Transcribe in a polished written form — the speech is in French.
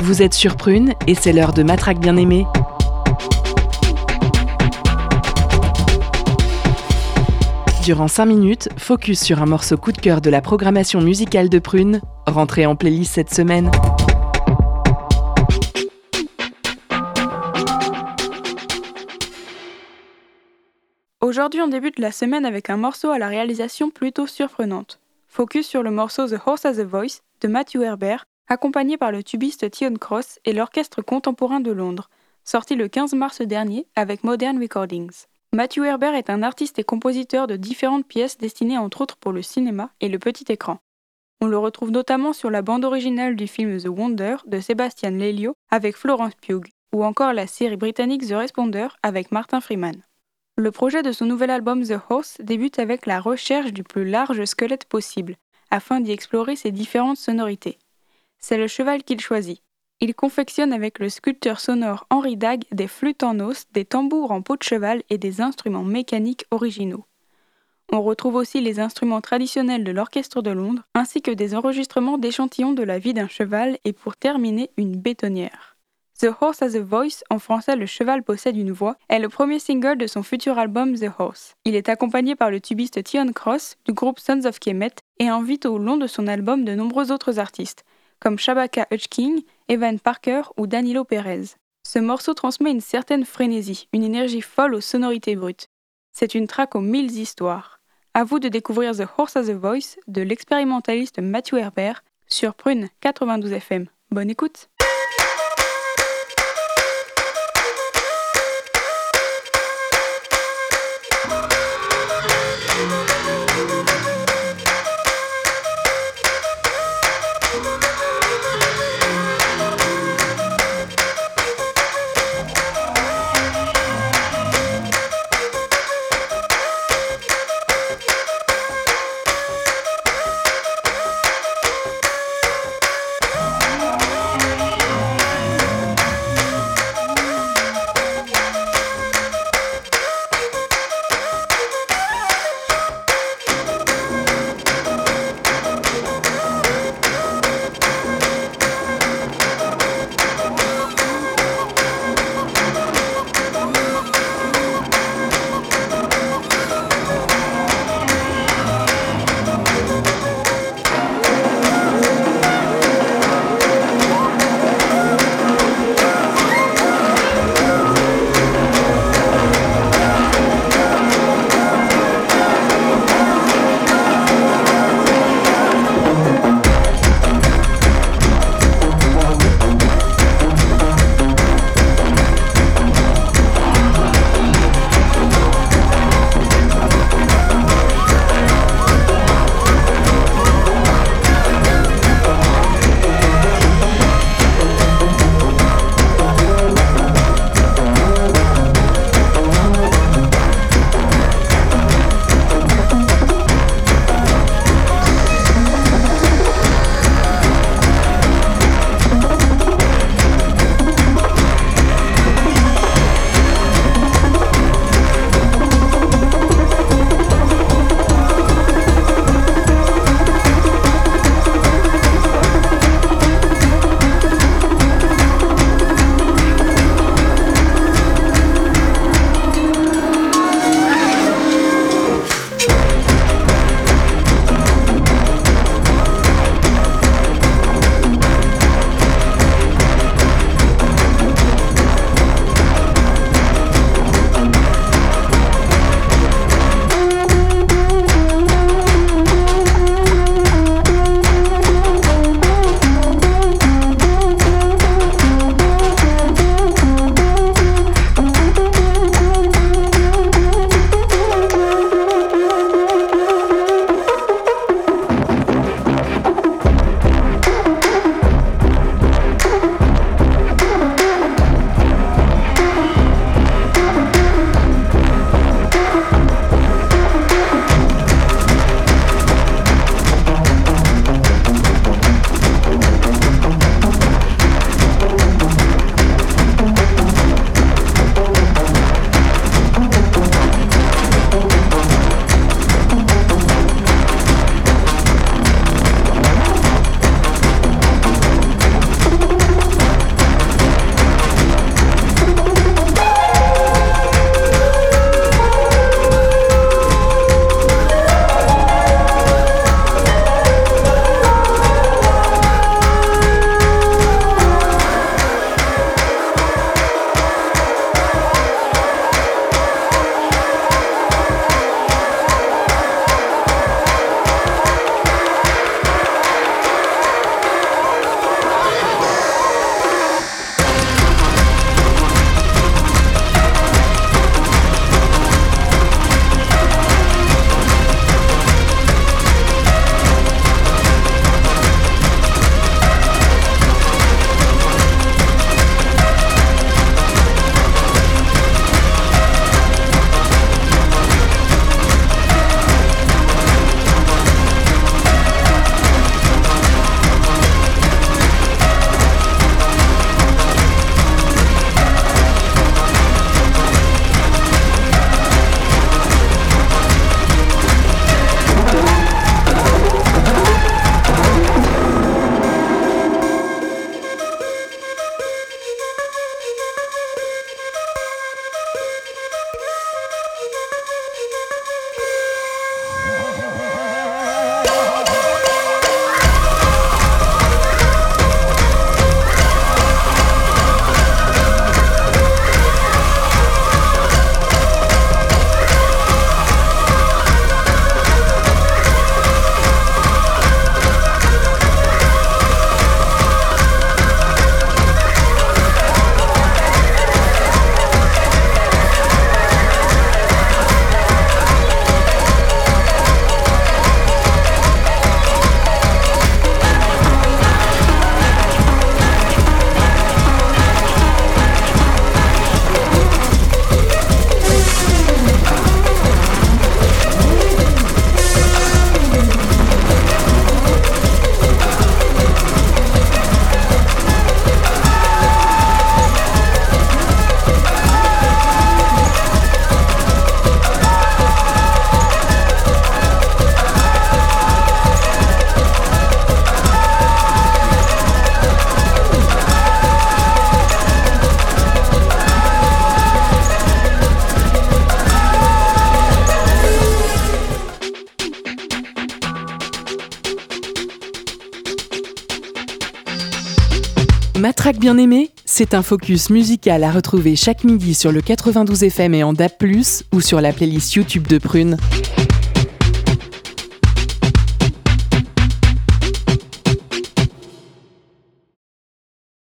Vous êtes sur Prune et c'est l'heure de Matraque bien-aimée. Durant 5 minutes, focus sur un morceau coup de cœur de la programmation musicale de Prune, rentré en playlist cette semaine. Aujourd'hui, on débute la semaine avec un morceau à la réalisation plutôt surprenante. Focus sur le morceau The Horse Has a Voice de Matthew Herbert, accompagné par le tubiste Tion Cross et l'Orchestre contemporain de Londres, sorti le 15 mars dernier avec Modern Recordings. Matthew Herbert est un artiste et compositeur de différentes pièces destinées entre autres pour le cinéma et le petit écran. On le retrouve notamment sur la bande originale du film The Wonder de Sebastian Lelio avec Florence Pugh, ou encore la série britannique The Responder avec Martin Freeman. Le projet de son nouvel album The Horse débute avec la recherche du plus large squelette possible, afin d'y explorer ses différentes sonorités. C'est le cheval qu'il choisit. Il confectionne avec le sculpteur sonore Henry Dagg des flûtes en os, des tambours en peau de cheval et des instruments mécaniques originaux. On retrouve aussi les instruments traditionnels de l'Orchestre de Londres, ainsi que des enregistrements d'échantillons de la vie d'un cheval et pour terminer, une bétonnière. The Horse Has a Voice, en français Le cheval possède une voix, est le premier single de son futur album The Horse. Il est accompagné par le tubiste Tion Cross du groupe Sons of Kemet et invite au long de son album de nombreux autres artistes, comme Shabaka Hutchking, Evan Parker ou Danilo Perez. Ce morceau transmet une certaine frénésie, une énergie folle aux sonorités brutes. C'est une track aux 1000 histoires. À vous de découvrir The Horse Has a Voice de l'expérimentaliste Matthew Herbert sur Prune 92 FM. Bonne écoute! Matraque bien-aimée, c'est un focus musical à retrouver chaque midi sur le 92 FM et en DAB+, ou sur la playlist YouTube de Prune.